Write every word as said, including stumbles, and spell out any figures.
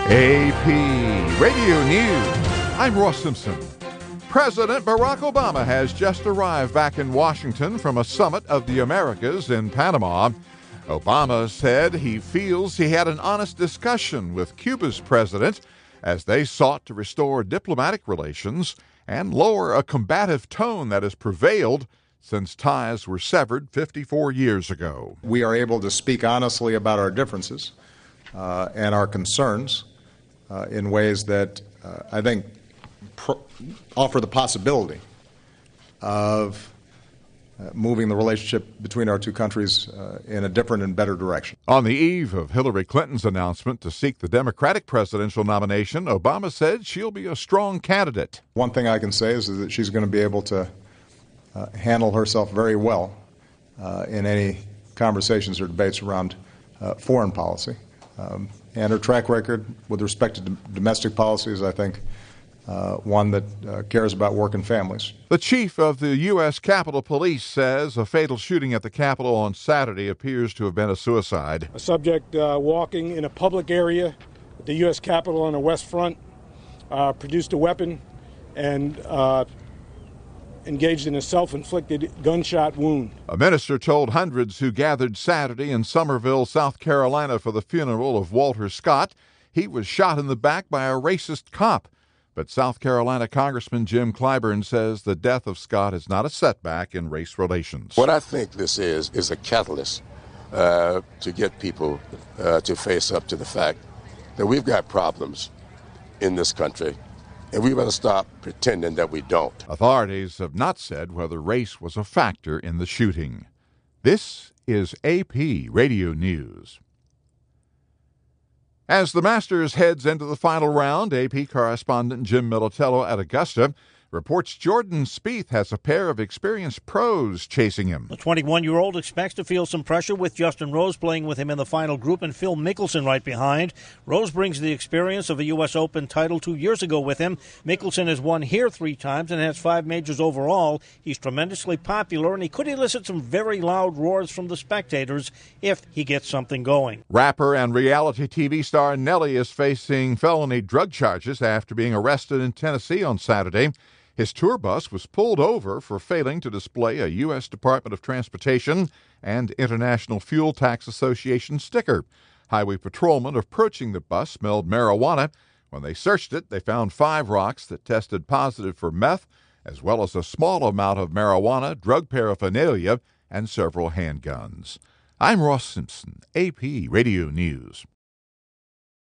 A P Radio News. I'm Ross Simpson. President Barack Obama has just arrived back in Washington from a summit of the Americas in Panama. Obama said he feels he had an honest discussion with Cuba's president as they sought to restore diplomatic relations and lower a combative tone that has prevailed since ties were severed fifty-four years ago. We are able to speak honestly about our differences uh, and our concerns uh, in ways that uh, I think pro- offer the possibility of uh, moving the relationship between our two countries uh, in a different and better direction. On the eve of Hillary Clinton's announcement to seek the Democratic presidential nomination, Obama said she'll be a strong candidate. One thing I can say is, is that she's going to be able to uh, handle herself very well uh, in any conversations or debates around uh, foreign policy. Um, and her track record with respect to d- domestic policies, I think, Uh, one that uh, cares about working families. The chief of the U S Capitol Police says a fatal shooting at the Capitol on Saturday appears to have been a suicide. A subject uh, walking in a public area at the U S Capitol on the West Front uh, produced a weapon and uh, engaged in a self-inflicted gunshot wound. A minister told hundreds who gathered Saturday in Summerville, South Carolina for the funeral of Walter Scott he was shot in the back by a racist cop. But South Carolina Congressman Jim Clyburn says the death of Scott is not a setback in race relations. What I think this is, is a catalyst uh, to get people uh, to face up to the fact that we've got problems in this country, and we better stop pretending that we don't. Authorities have not said whether race was a factor in the shooting. This is A P Radio News. As the Masters heads into the final round, A P correspondent Jim Militello at Augusta reports Jordan Spieth has a pair of experienced pros chasing him. The twenty-one-year-old expects to feel some pressure with Justin Rose playing with him in the final group and Phil Mickelson right behind. Rose brings the experience of a U S Open title two years ago with him. Mickelson has won here three times and has five majors overall. He's tremendously popular, and he could elicit some very loud roars from the spectators if he gets something going. Rapper and reality T V star Nelly is facing felony drug charges after being arrested in Tennessee on Saturday. His tour bus was pulled over for failing to display a U S Department of Transportation and International Fuel Tax Association sticker. Highway patrolmen approaching the bus smelled marijuana. When they searched it, they found five rocks that tested positive for meth, as well as a small amount of marijuana, drug paraphernalia, and several handguns. I'm Ross Simpson, A P Radio News.